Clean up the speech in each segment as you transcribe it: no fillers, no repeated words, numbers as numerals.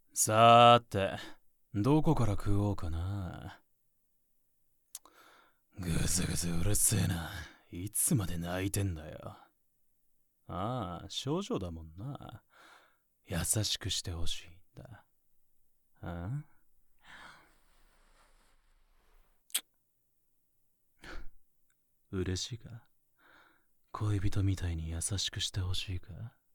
さーて、どこから食おうかな。ぐずぐずうるせえな。いつまで泣いてんだよ。ああ、少女だもんな。優しくしてほしいんだ。あ嬉しいか？恋人みたいに優しくしてほしいか？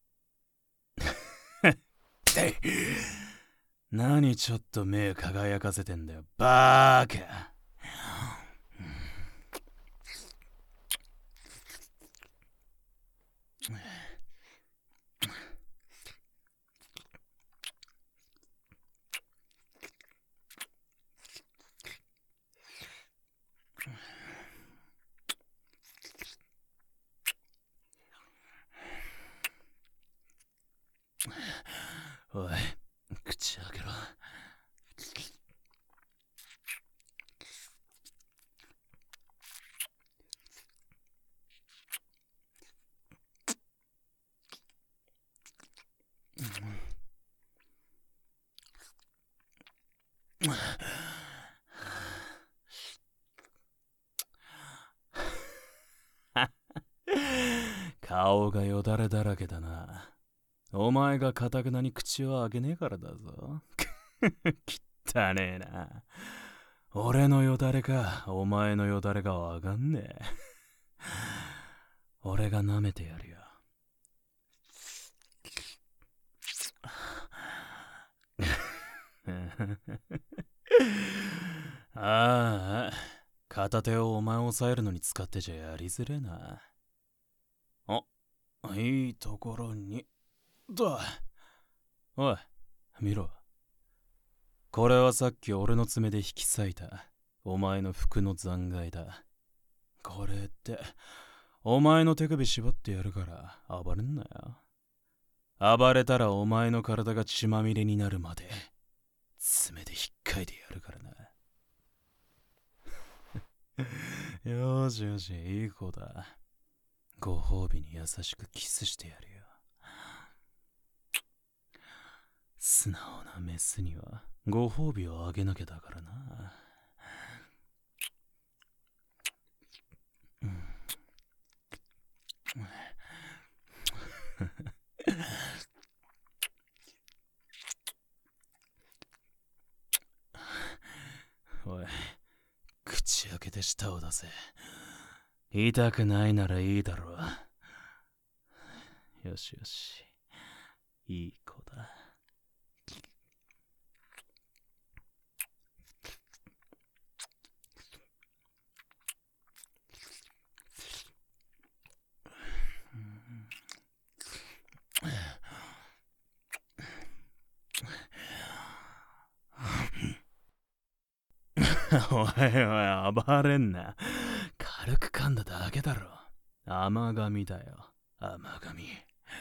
何ちょっと目輝かせてんだよ、バーカ。おい、口開けろ。顔がよだれだらけだな。お前がかたくなに口を開けねえからだぞ。きったねえな。俺のよだれか、お前のよだれかわかんねえ。俺が舐めてやるよ。ああ、片手をお前を押さえるのに使ってちゃやりづれえな。いいところに。だ。おい、見ろ。これはさっき俺の爪で引き裂いたお前の服の残骸だ。これってお前の手首縛ってやるから暴れんなよ。暴れたらお前の体が血まみれになるまで爪で引っかいてやるからな。よしよし、いい子だ。ご褒美に優しくキスしてやるよ。素直なメスにはご褒美をあげなきゃだからな。おい、口開けて舌を出せ。痛くないならいいだろう。よしよし、いい子だ。おいおい、暴れんな。軽く噛んだだけだろ。甘噛みだよ、甘噛み。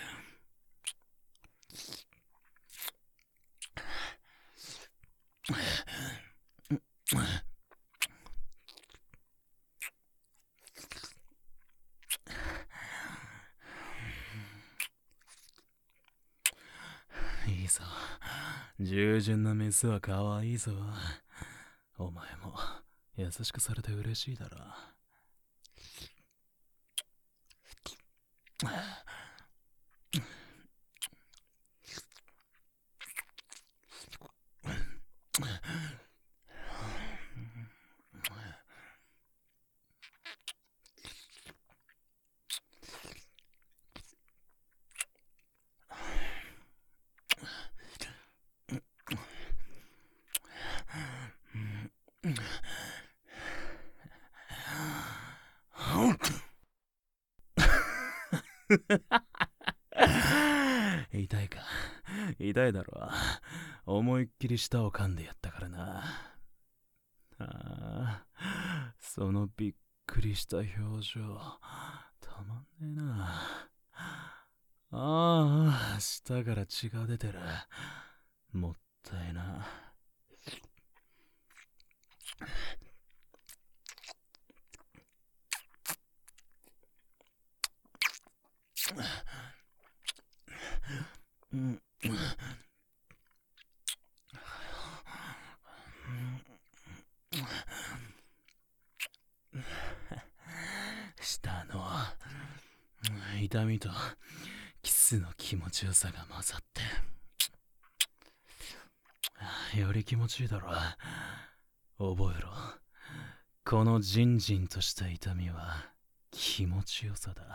いいぞ。従順なメスは可愛いぞ。お前も優しくされて嬉しいだろ。痛いか？痛いだろう。思いっきり舌を噛んでやったからな。ああ、そのびっくりした表情、たまんねえな。ああ、舌から血が出てる。もったいな。うん。 痛みとキスの気持ちよさが混ざってより気持ちいいだろ。覚えろ。このジンジンとした痛みは気持ちよさだ。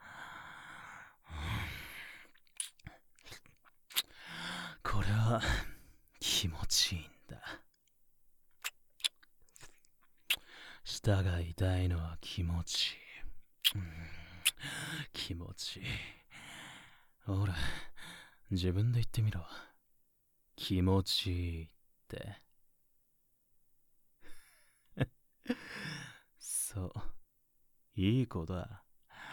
これは気持ちいいんだ。舌が痛いのは気持ちいい。気持ちいい。ほら、自分で言ってみろ。気持ちいいって。そう、いい子だ。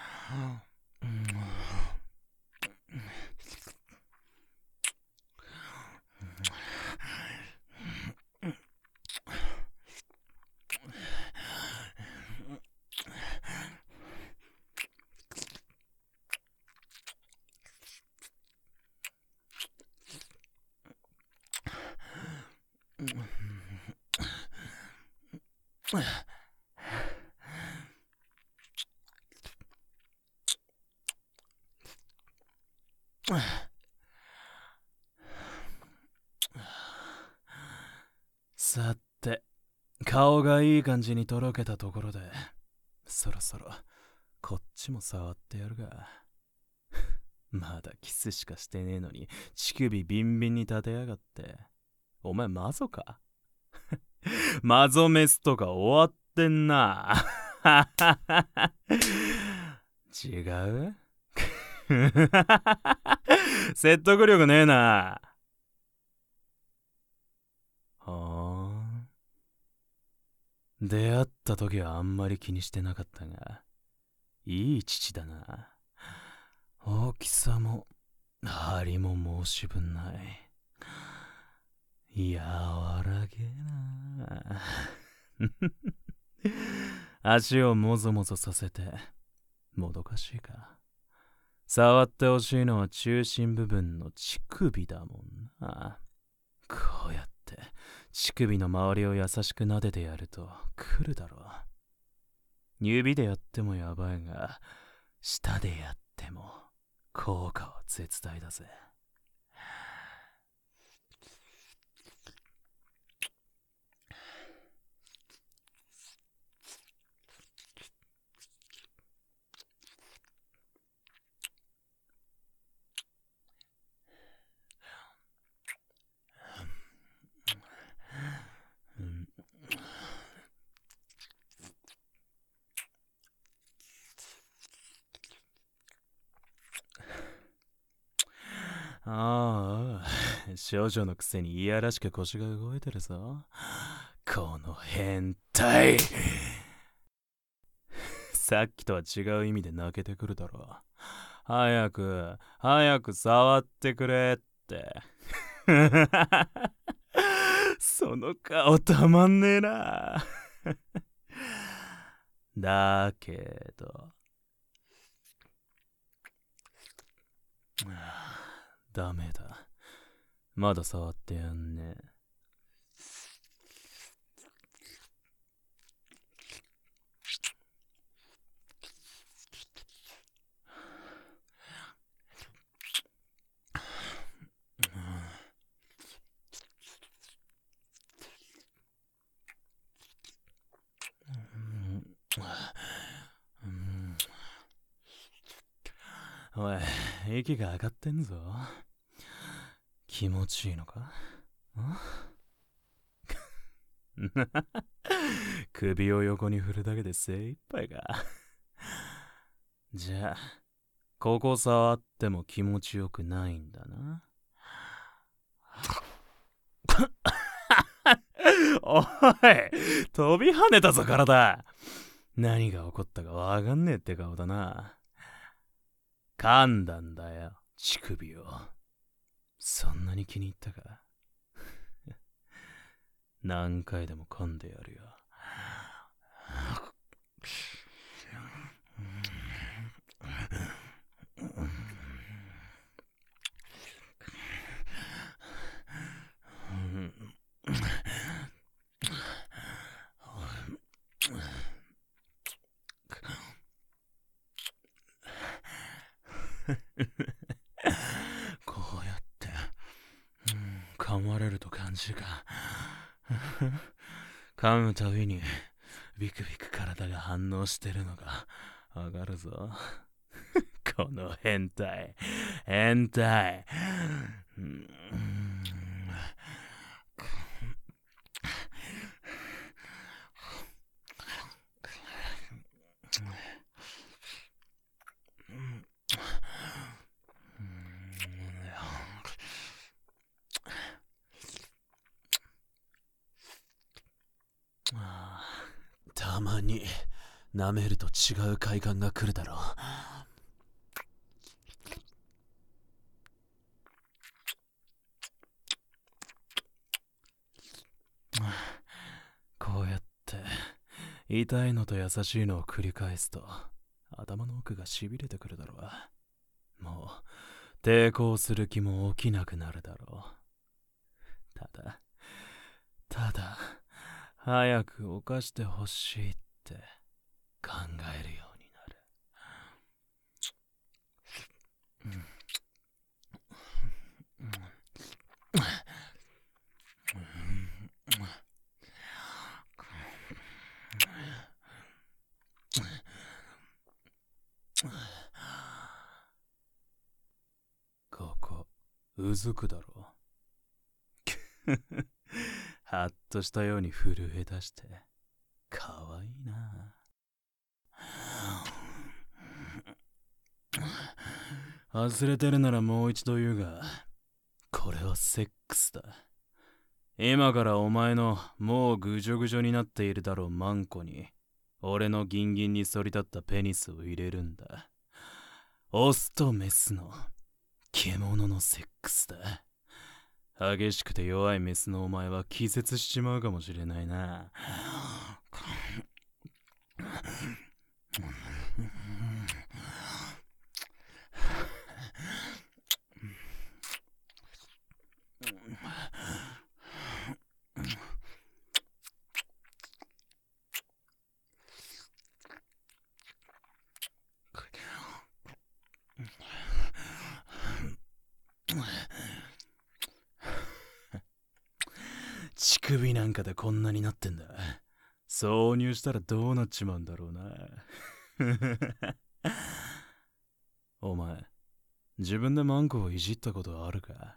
さて、顔がいい感じにとろけたところで、そろそろこっちも触ってやるが。まだキスしかしてねえのに乳首ビンビンに立てやがって。お前マゾか？マゾメスとか終わってんな。違う？説得力ねえな。はあ。出会った時はあんまり気にしてなかったが、いい父だな。大きさも張りも申し分ない。柔らげえな。足をもぞもぞさせてもどかしいか。触ってほしいのは中心部分の乳首だもんな。こうやって乳首の周りを優しく撫でてやると来るだろう。指でやってもやばいが、舌でやっても効果は絶大だぜ。ああ、少女のくせにいやらしく腰が動いてるぞ。この変態。さっきとは違う意味で泣けてくるだろう。早く触ってくれって。その顔たまんねえな。だけどダメだ。まだ触ってやんねえ。おい、息が上がってんぞ。気持ちいいのか？首を横に振るだけで精一杯か。じゃあ、ここ触っても気持ちよくないんだな。おい、飛び跳ねたぞ体。何が起こったかわかんねえって顔だな。噛んだんだよ、乳首を。そんなに気に入ったか？何回でも噛んでやるよ。 こうやって、噛まれると感じが噛むたびにビクビク体が反応してるのがわかるぞ。この変態。たまに舐めると違う快感が来るだろう。こうやって痛いのと優しいのを繰り返すと頭の奥がしびれてくるだろう。もう抵抗する気も起きなくなるだろう。ただ早く犯してほしいって考えるようになる。ここうずくだろ。はっとしたように震え出してかわいいな。忘れてるならもう一度言うが、これはセックスだ。今からお前のもうぐじょぐじょになっているだろうマンコに俺のギンギンに反り立ったペニスを入れるんだ。オスとメスの獣のセックスだ。激しくて弱いメスのお前は気絶しちまうかもしれないな。乳首なんかでこんなになってんだ。挿入したらどうなっちまうんだろうな。お前、自分でマンコをいじったことあるか？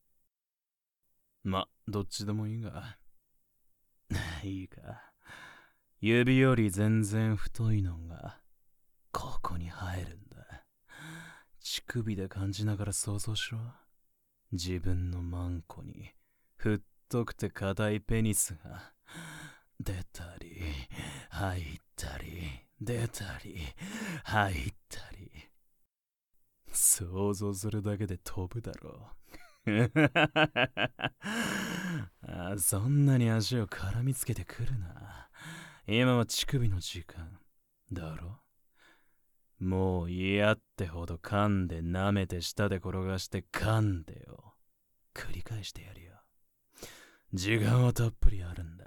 どっちでもいいが。いいか。指より全然太いのが、ここに生えるんだ。乳首で感じながら想像しろ。自分のマンコに、太くて硬いペニスが、出たり、入ったり、出たり、入ったり。想像するだけで飛ぶだろう。そんなに足を絡みつけてくるな。今は乳首の時間だろ。もう嫌ってほど噛んで舐めて舌で転がして噛んでよ。繰り返してやるよ。時間はたっぷりあるんだ。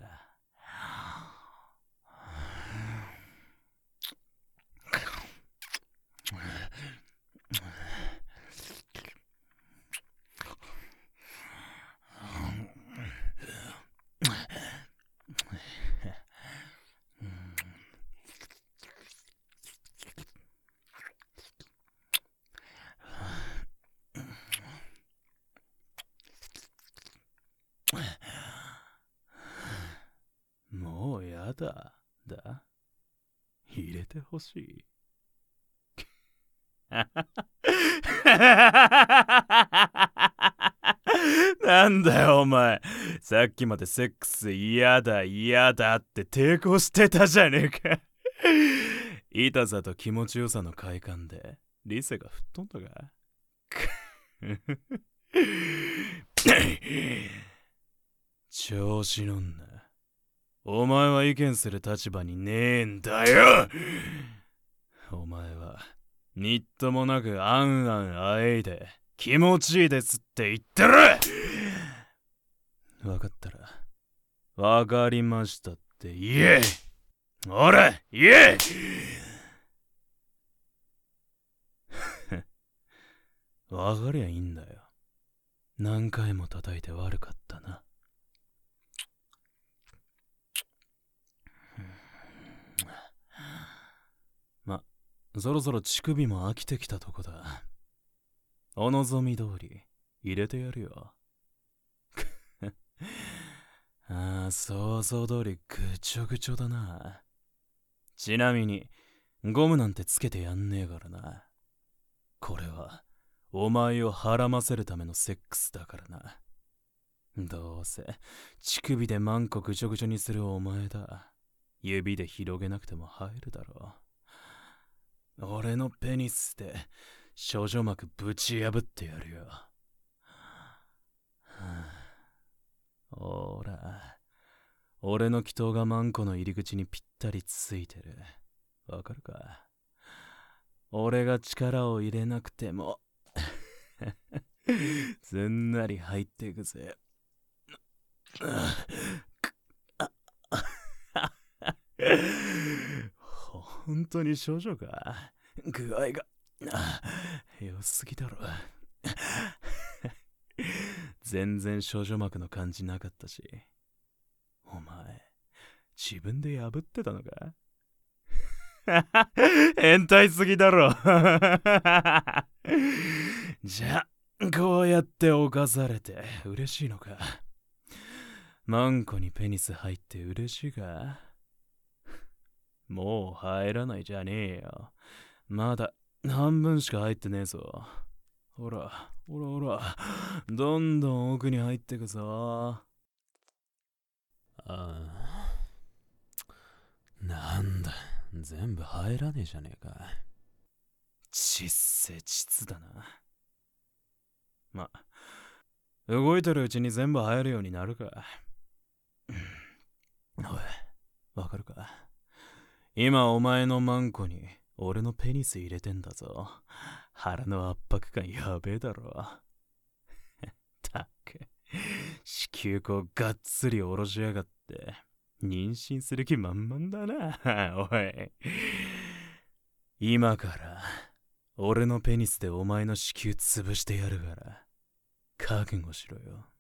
もうやだ。入れてほしい。なんだよお前。さっきまでセックス嫌だって抵抗してたじゃねえか。痛さと気持ちよさの快感で理性が吹っ飛んだか。調子乗んな。お前は意見する立場にねえんだよ。お前はみっともなくあんあえいで気持ちいいですって言ってる。わかったらわかりましたって言え。ほら言え。 わかりゃいいんだよ。何回も叩いて悪かったな。ま、そろそろ乳首も飽きてきたとこだ。お望み通り入れてやるよ。ああ、想像通りぐちょぐちょだな。ちなみにゴムなんてつけてやんねえからな。これはお前をはらませるためのセックスだからな。どうせ乳首でマンコぐちょぐちょにするお前だ。指で広げなくても入るだろう。俺のペニスで少女膜ぶち破ってやるよ。ほら、俺の祈祷がマンコの入り口にぴったりついてる。わかるか？俺が力を入れなくてもすんなり入っていくぜ。本当に少女か？具合が良すぎだろ。全然少女膜の感じなかったし。お前自分で破ってたのか？変態すぎだろ。じゃあこうやって侵されて嬉しいのか？マンコにペニス入って嬉しいか？もう入らないじゃねえよ。まだ半分しか入ってねえぞ。ほら、ほらほら、どんどん奥に入ってくぞ。なんだ、全部入らねえじゃねえか。ちっせ膣だな。ま、動いてるうちに全部入るようになるか。おい、わかるか？今お前のマンコに俺のペニス入れてんだぞ。腹の圧迫感やべえだろ。たく、子宮口がっつり下ろしやがって妊娠する気満々だな。おい、今から俺のペニスでお前の子宮潰してやるから覚悟しろよ。